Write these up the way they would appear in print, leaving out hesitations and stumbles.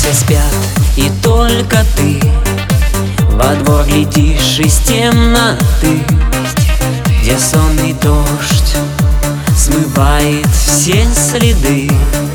все спят, и только ты во двор глядишь из темноты, где сонный дождь смывает все следы.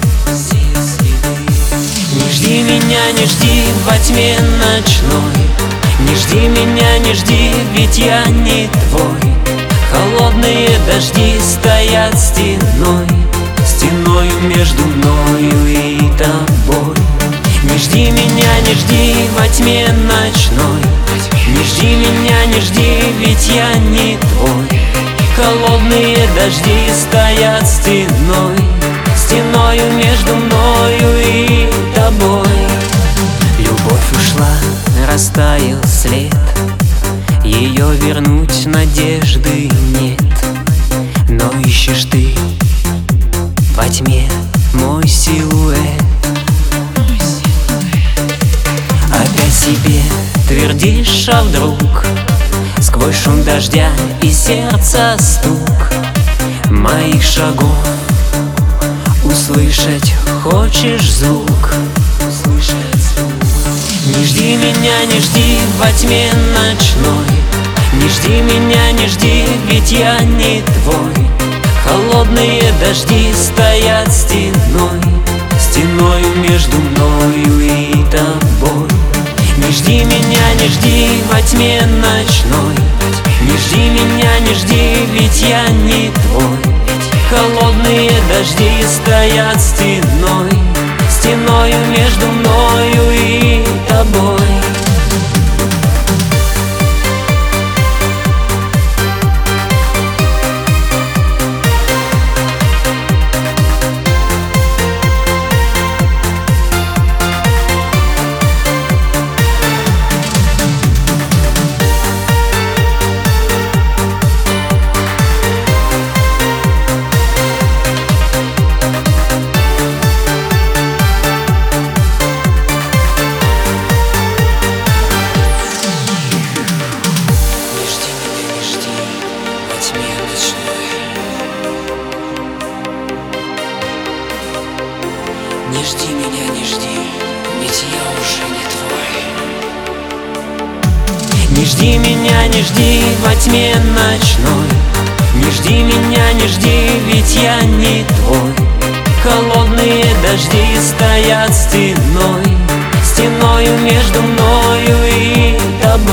Не жди меня, не жди во тьме ночной, не жди меня, не жди, ведь я не твой. Холодные дожди стоят стеной, стеною между мною и тобой. Не жди меня, не жди во тьме ночной, не жди меня, не жди, ведь я не твой. Холодные дожди стоят стеной, стеною между мною и тобой. Любовь ушла, растаял след, ее вернуть надежды нет. Но ищешь ты во тьме мой силуэт. Опять себе твердишь, а вдруг сквозь шум дождя и сердца стук моих шагов услышать хочешь звук. Не жди меня, не жди во тьме ночной, не жди меня, не жди, ведь я не твой. Холодные дожди стоят стеной, стеною между мною и тобой. Не жди меня, не жди во тьме ночной, не жди меня, не жди, ведь я не твой. Холодные дожди стоят стеной, стеною между мною и тобой. Не жди меня, не жди, ведь я уже не твой. Не жди меня, не жди во тьме ночной, не жди меня, не жди, ведь я не твой. Холодные дожди стоят стеной, стеною между мною и тобой.